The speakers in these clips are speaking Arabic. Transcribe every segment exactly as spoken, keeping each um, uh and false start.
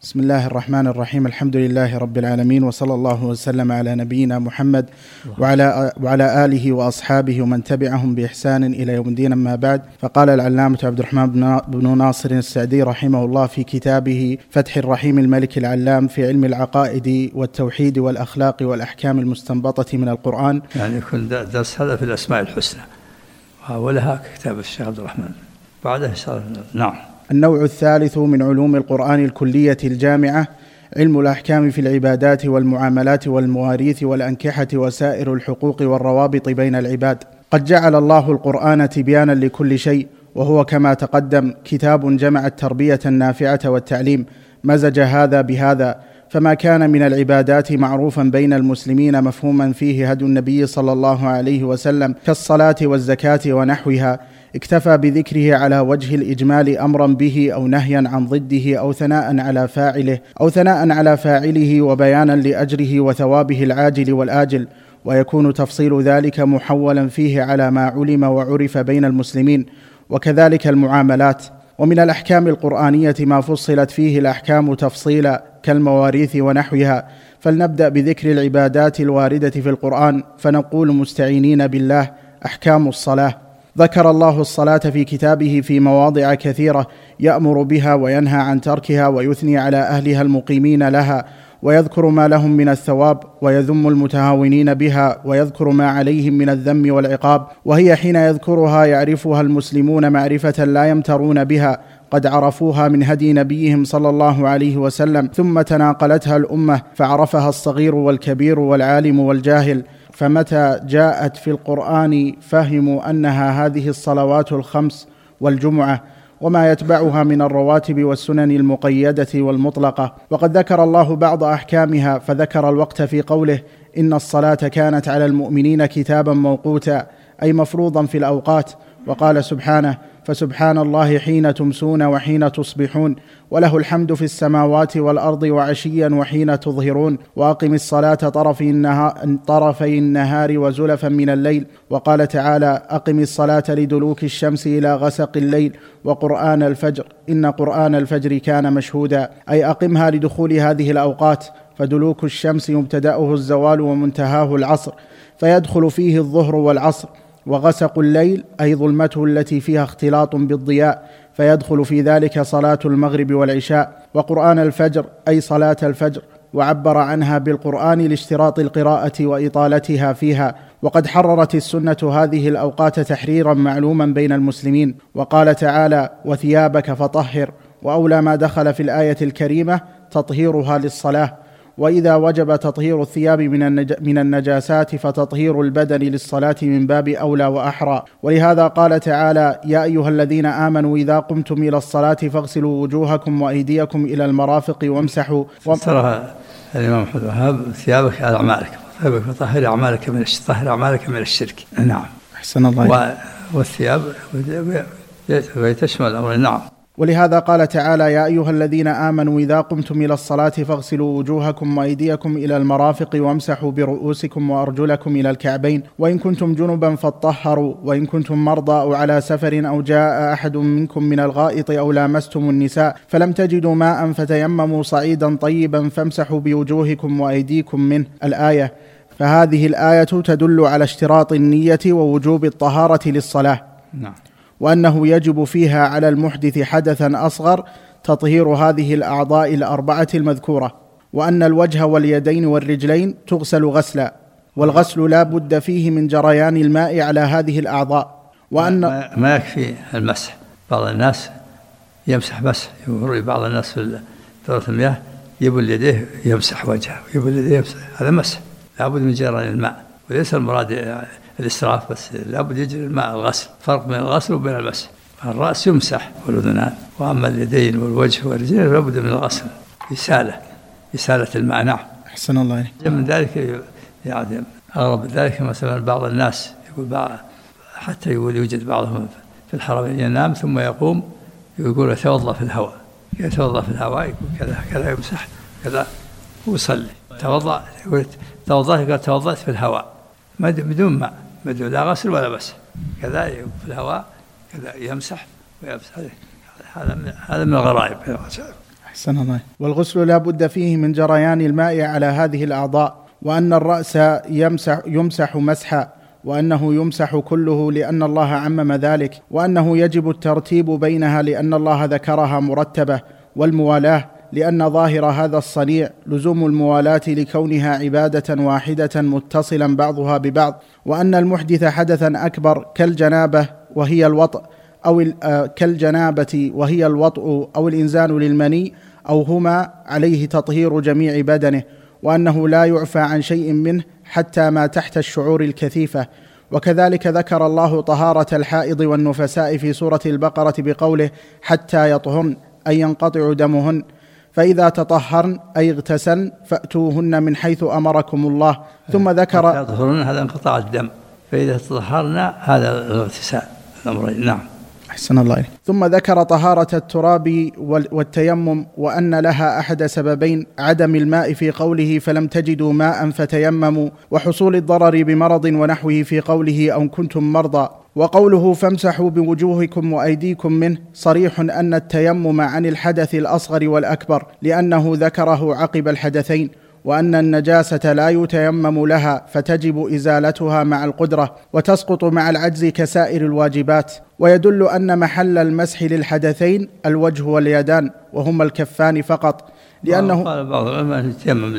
بسم الله الرحمن الرحيم. الحمد لله رب العالمين، وصلى الله وسلم على نبينا محمد وعلى وعلى آله وأصحابه ومن تبعهم بإحسان إلى يوم الدين. أما بعد، فقال العلامة عبد الرحمن بن ناصر السعدي رحمه الله في كتابه فتح الرحيم الملك العلام في علم العقائد والتوحيد والأخلاق والأحكام المستنبطة من القرآن، يعني يكون درس هذا في الأسماء الحسنى، ولها كتاب الشيخ عبد الرحمن بعده نعم. النوع الثالث من علوم القرآن الكلية الجامعة علم الأحكام في العبادات والمعاملات والمواريث والأنكحة وسائر الحقوق والروابط بين العباد. قد جعل الله القرآن تبيانا لكل شيء، وهو كما تقدم كتاب جمع التربية النافعة والتعليم، مزج هذا بهذا، فما كان من العبادات معروفا بين المسلمين مفهوما فيه هدي النبي صلى الله عليه وسلم كالصلاة والزكاة ونحوها، اكتفى بذكره على وجه الإجمال أمرا به أو نهيا عن ضده أو ثناء على فاعله أو ثناء على فاعله وبيانا لأجره وثوابه العاجل والآجل، ويكون تفصيل ذلك محولا فيه على ما علم وعرف بين المسلمين. وكذلك المعاملات. ومن الأحكام القرآنية ما فصلت فيه الأحكام تفصيلا كالمواريث ونحوها، فلنبدأ بذكر العبادات الواردة في القرآن، فنقول مستعينين بالله: أحكام الصلاة. ذكر الله الصلاة في كتابه في مواضع كثيرة، يأمر بها وينهى عن تركها، ويثني على أهلها المقيمين لها، ويذكر ما لهم من الثواب، ويذم المتهاونين بها، ويذكر ما عليهم من الذم والعقاب. وهي حين يذكرها يعرفها المسلمون معرفة لا يمترون بها، قد عرفوها من هدي نبيهم صلى الله عليه وسلم، ثم تناقلتها الأمة فعرفها الصغير والكبير والعالم والجاهل. فمتى جاءت في القرآن فهموا أنها هذه الصلوات الخمس والجمعة وما يتبعها من الرواتب والسنن المقيدة والمطلقة. وقد ذكر الله بعض أحكامها، فذكر الوقت في قوله: إن الصلاة كانت على المؤمنين كتابا موقوتا، أي مفروضا في الأوقات. وقال سبحانه: فسبحان الله حين تمسون وحين تصبحون، وله الحمد في السماوات والأرض وعشيا وحين تظهرون، وأقم الصلاة طرفي النهار, طرفي النهار وزلفا من الليل. وقال تعالى: أقم الصلاة لدلوك الشمس إلى غسق الليل وقرآن الفجر، إن قرآن الفجر كان مشهودا، أي أقمها لدخول هذه الأوقات. فدلوك الشمس مبتدأه الزوال ومنتهاه العصر، فيدخل فيه الظهر والعصر. وغسق الليل أي ظلمته التي فيها اختلاط بالضياء، فيدخل في ذلك صلاة المغرب والعشاء. وقرآن الفجر أي صلاة الفجر، وعبر عنها بالقرآن لاشتراط القراءة وإطالتها فيها. وقد حررت السنة هذه الأوقات تحريرا معلوما بين المسلمين. وقال تعالى: وثيابك فطهر. وأولى ما دخل في الآية الكريمة تطهيرها للصلاة. وإذا وجب تطهير الثياب من النجاسات فتطهير البدن للصلاة من باب أولى وأحرى. ولهذا قال تعالى: يا أيها الذين آمنوا إذا قمتم إلى الصلاة فاغسلوا وجوهكم وأيديكم إلى المرافق وامسحوا. ترى الإمام محمد وهاب: ثيابك على أعمالك، ثيابك فطهر أعمالك من طهر أعمالك من الشرك. نعم. أحسن الله. والثياب يتشمل الأمر. نعم. ولهذا قال تعالى: يا أيها الذين آمنوا إذا قمتم إلى الصلاة فاغسلوا وجوهكم وأيديكم إلى المرافق وامسحوا برؤوسكم وأرجلكم إلى الكعبين، وإن كنتم جنبا فاطهروا، وإن كنتم مرضى أو على سفر أو جاء أحد منكم من الغائط أو لامستم النساء فلم تجدوا ماء فتيمموا صعيدا طيبا فامسحوا بوجوهكم وأيديكم منه. الآية. فهذه الآية تدل على اشتراط النية ووجوب الطهارة للصلاة. نعم. وأنه يجب فيها على المحدث حدثا أصغر تطهير هذه الأعضاء الأربعة المذكورة، وأن الوجه واليدين والرجلين تغسل غسلا، والغسل لا بد فيه من جريان الماء على هذه الأعضاء. وأن ما يكفي المسح. بعض الناس يمسح بس، يمر بعض الناس في دورة المياه يبل يديه يمسح وجهه، يبل يديه يمسح، هذا مسح. لا بد من جريان الماء، وليس المراد الإسراف بس، لابد يجري الماء الغسل. فرق بين الغسل وبين المسح. الرأس يمسح والأذنان، وأما اليدين والوجه والرجلين لابد من الغسل، إسالة إسالة الماء. نعم. أحسن الله عليك. من ذلك يعني أغرب ذلك مثلا بعض الناس يقول بعض حتى يقول يوجد بعضهم في الحرمين ينام ثم يقوم يقول يتوضأ في الهواء، يتوضأ في الهواء يقول كذا كذا يمسح كذا ويصلي. توضأ يقول توضأ يقول توضأت في الهواء بدون ماء، بدون لا غسل ولا بس، كذا في الهواء كذا يمسح ويمسح. هذا من هذا من الغرائب. أحسن الله. والغسل لا بد فيه من جريان الماء على هذه الأعضاء، وأن الرأس يمسح, يمسح مسحا، وأنه يمسح كله لأن الله عمم ذلك، وأنه يجب الترتيب بينها لأن الله ذكرها مرتبة، والموالاة لأن ظاهر هذا الصنيع لزوم الموالاة لكونها عبادة واحدة متصلا بعضها ببعض، وأن المحدث حدثا أكبر كالجنابة وهي الوطء أو كالجنابة وهي الوطء أو الإنزال للمني أو هما عليه تطهير جميع بدنه، وأنه لا يعفى عن شيء منه حتى ما تحت الشعور الكثيفة. وكذلك ذكر الله طهارة الحائض والنفساء في سورة البقرة بقوله حتى يطهرن أي ينقطع دمهن، فإذا تطهرن أي اغتسلن فأتوهن من حيث أمركم الله. ثم ذكر حتى يطهرن هذا انقطاع الدم، فإذا تطهرن هذا الاغتسال الأمرين. نعم. أحسن الله إليك. ثم ذكر طهارة التراب والتيمم، وأن لها أحد سببين عدم الماء في قوله فلم تجدوا ماء فتيمموا، وحصول الضرر بمرض ونحوه في قوله أو كنتم مرضى. وقوله فامسحوا بوجوهكم وأيديكم منه صريح أن التيمم عن الحدث الأصغر والأكبر، لأنه ذكره عقب الحدثين، وأن النجاسة لا يتيمم لها فتجب إزالتها مع القدرة وتسقط مع العجز كسائر الواجبات. ويدل أن محل المسح للحدثين الوجه واليدان وهما الكفان فقط، لأنه قال بعض العلماء يتيمم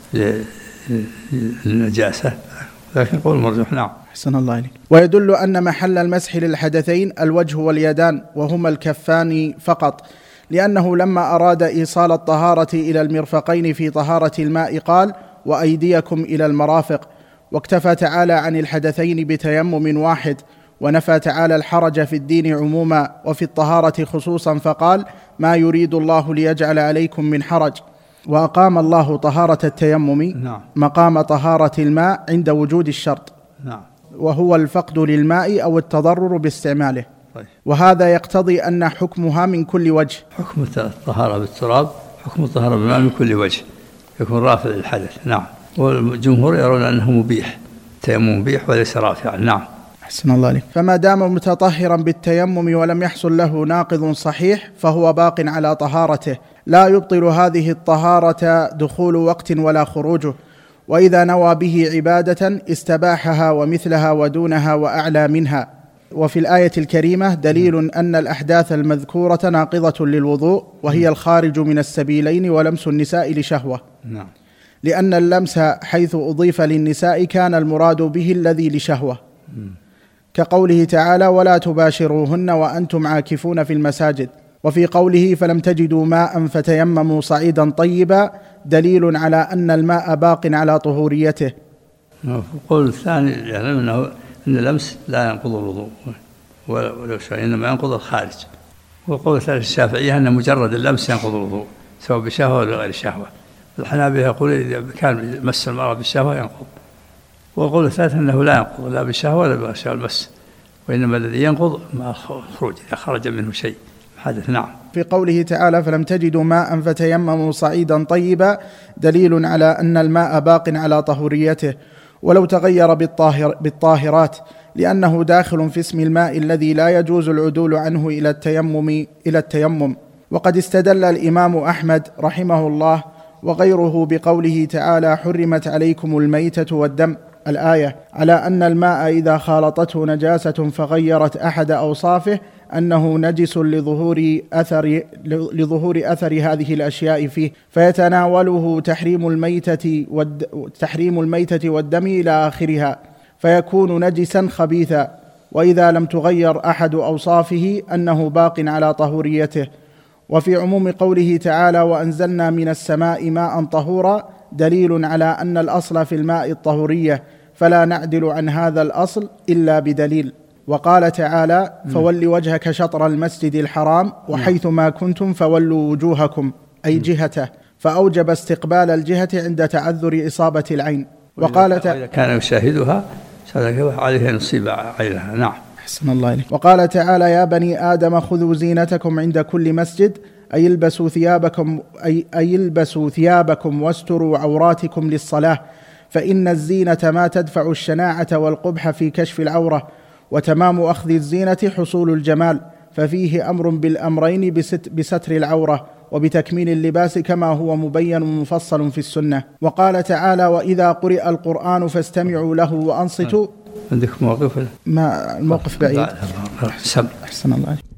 للنجاسة، لكن قول مرجوح. نعم. أحسن الله إليك. ويدل أن محل المسح للحدثين الوجه واليدان وهما الكفان فقط، لأنه لما أراد إيصال الطهارة إلى المرفقين في طهارة الماء قال وأيديكم إلى المرافق، واكتفى تعالى عن الحدثين بتيمم واحد، ونفى تعالى الحرج في الدين عموما وفي الطهارة خصوصا فقال ما يريد الله ليجعل عليكم من حرج. وأقام الله طهارة التيمم نعم. مقام طهارة الماء عند وجود الشرط، نعم. وهو الفقد للماء أو التضرر باستعماله. طيب. وهذا يقتضي أن حكمها من كل وجه. حكم الطهارة بالتراب حكم الطهارة بالماء من كل وجه، يكون رافع للحدث. نعم. والجمهور يرون أنه مبيح، التيمم مبيح وليس رافعا. نعم. أحسن الله عليك. فما دام متطهرا بالتيمم ولم يحصل له ناقض صحيح فهو باق على طهارته، لا يبطل هذه الطهارة دخول وقت ولا خروجه، وإذا نوى به عبادة استباحها ومثلها ودونها وأعلى منها. وفي الآية الكريمة دليل أن الأحداث المذكورة ناقضة للوضوء، وهي الخارج من السبيلين ولمس النساء لشهوة. نعم. لأن اللمس حيث أضيف للنساء كان المراد به الذي لشهوة، كقوله تعالى ولا تباشروهن وأنتم عاكفون في المساجد. وفي قوله فلم تجدوا ماء فتيمموا صعيدا طيبا دليل على أن الماء باق على طهوريته. القول الثاني يعلم أنه أن اللمس لا ينقض الوضوء ولو شاء، إنما ينقض الخارج. والقول الثالث الشافعية أن مجرد اللمس ينقض الوضوء سواء بشهوة ولا غير شهوة. الحنابلة يقول إذا كان مس المرأة بالشهوة ينقض. والقول الثالث أنه لا ينقض لا بالشهوة ولا بغير شهوة المس، وإنما الذي ينقض مع الخروج إذا خرج منه شيء حدث. نعم. في قوله تعالى فلم تجدوا ماء فتيمموا صعيدا طيبا دليل على أن الماء باق على طهوريته ولو تغير بالطاهر بالطاهرات، لأنه داخل في اسم الماء الذي لا يجوز العدول عنه إلى التيمم إلى التيمم. وقد استدل الإمام أحمد رحمه الله وغيره بقوله تعالى حرمت عليكم الميتة والدم الآية على أن الماء إذا خالطته نجاسة فغيرت أحد أوصافه أنه نجس لظهور أثر لظهور أثر هذه الأشياء فيه، فيتناوله تحريم الميتة والد تحريم الميتة والدم إلى آخرها، فيكون نجسا خبيثا. وإذا لم تغير أحد أوصافه أنه باق على طهوريته. وفي عموم قوله تعالى وأنزلنا من السماء ماء طهورا دليل على أن الأصل في الماء الطهورية، فلا نعدل عن هذا الأصل إلا بدليل. وقال تعالى فول وجهك شطر المسجد الحرام وحيث ما كنتم فولوا وجوهكم أي جهته، فأوجب استقبال الجهة عند تعذر إصابة العين. وقال إذا كان يشاهدها عليه نصيب عينها. نعم. أحسن الله إليك. وقال تعالى يا بني آدم خذوا زينتكم عند كل مسجد أي البسوا ثيابكم أي, أي البسوا ثيابكم واستروا عوراتكم للصلاة، فإن الزينة ما تدفع الشناعة والقبح في كشف العورة، وتمام أخذ الزينة حصول الجمال، ففيه أمر بالأمرين بستر العورة وبتكميل اللباس كما هو مبين ومفصل في السنة. وقال تعالى: وإذا قرئ القرآن فاستمعوا له وأنصتوا. عندك موقف؟ ما الموقف بعيد. أحسن الله.